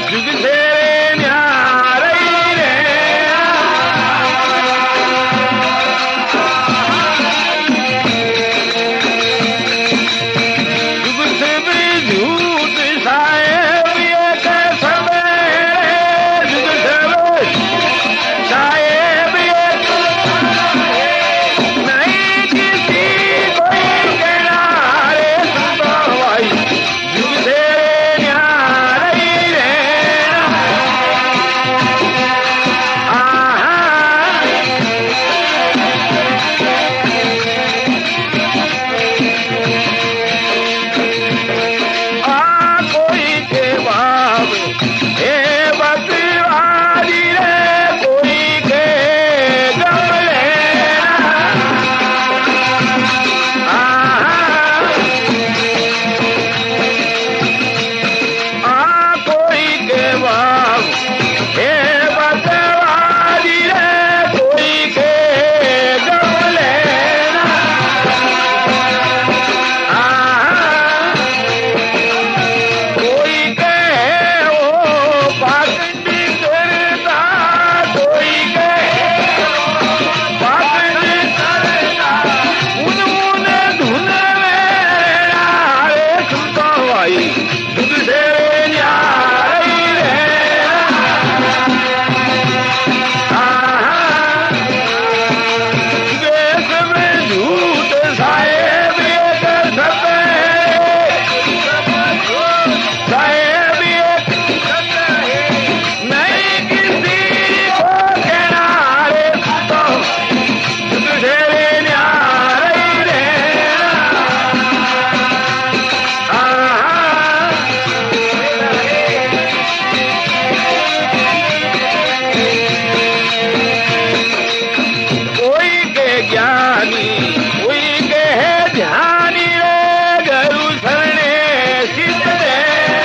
जुग तेरे न्यारे रे जुग से भी झूठ साहेब ये कैसे जुग से साहेब ये नहीं किसी कोई कहना रे सुनता भाई जुग तेरे न्यारे रे कोई के बाब हे बकवाली रे कोई के गमले कोई के बाब हे बकवाली रे कोई के गमले कोई कहे ओ पागंडी करता कोई कहे पागंडी करता उन धुन मेरा रे सुनता भाई जुग से न्यारे रे देश में झूठ साहेब एक साहेब एक नहीं किसी को कहना रे सुनता जुग से न्यारे रे कोई के ज्ञानी कोई के है ध्यानी रे गुरु शरणे सिद्ध रे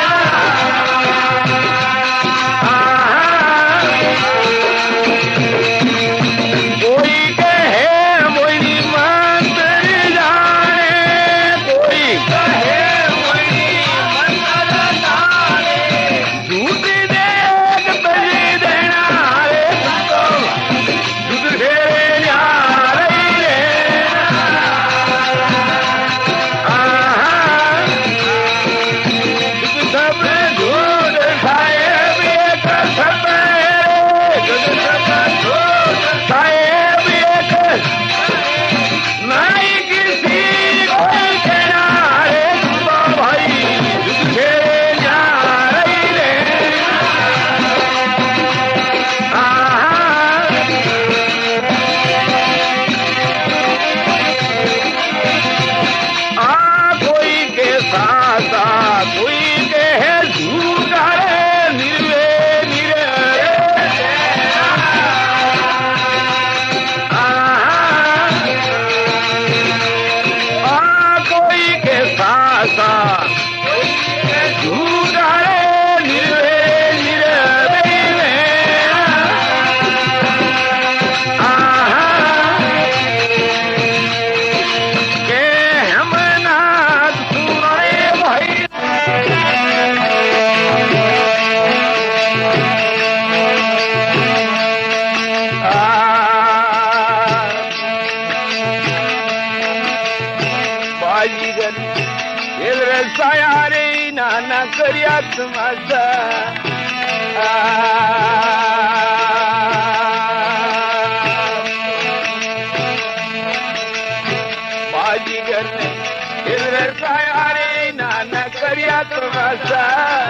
कोई के है मोहिनी मंत्र जाने कोई कहे मोहिनी मंत्र जाने झूठ देख बलि देना रे सुनता जुग से न्यारे रे जुग सब झूठ साहेब एक सब जुग सब झूठ साहेब एक नहीं किसी कोई कहना रे सुनता भाई जुग से न्यारे रे कोई के सासा कोई के है झूठा रे निर्वे कोई के सासा झूठा रे निर्वे के हम नाथ सुने भाई बाजीगर साया रे नाना कर्या तुमाचा बाजीगर साया रे नाना कर्या तुमाचा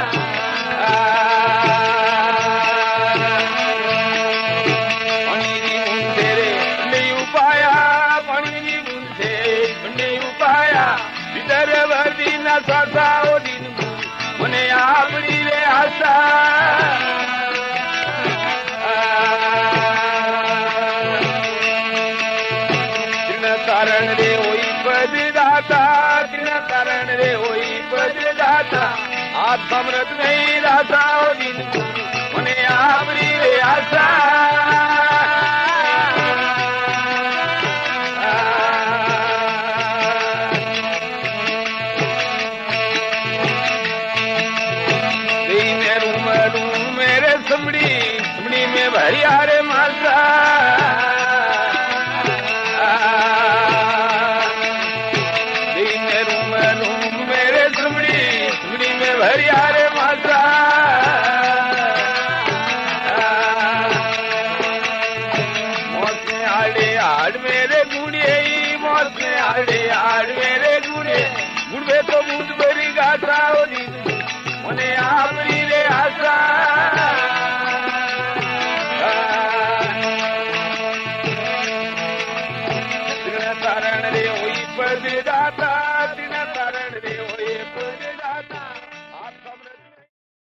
पाणी मुंडे रे नहीं उपाया पाणी मुंडे नहीं उपाया भीतर वर्दी न सासा ओ दिन मने आपड़ी रे आशा तिन कारण रे होई पद दाता तिन कारण रे होई पद दाता आप समृत नहीं दाता ओ दिन मने आपड़ी रे आशा समड़ी में भरिया रे मासा मेरे समड़ी में भरिया रे मासा मौसम आड़े आड़ मेरे गुड़े मौसम आड़े आड़ मेरे गुड़े गुड़े तो बूंद बरी गाता होनी मने आपरी रे आशा तारण रे होई पद दाता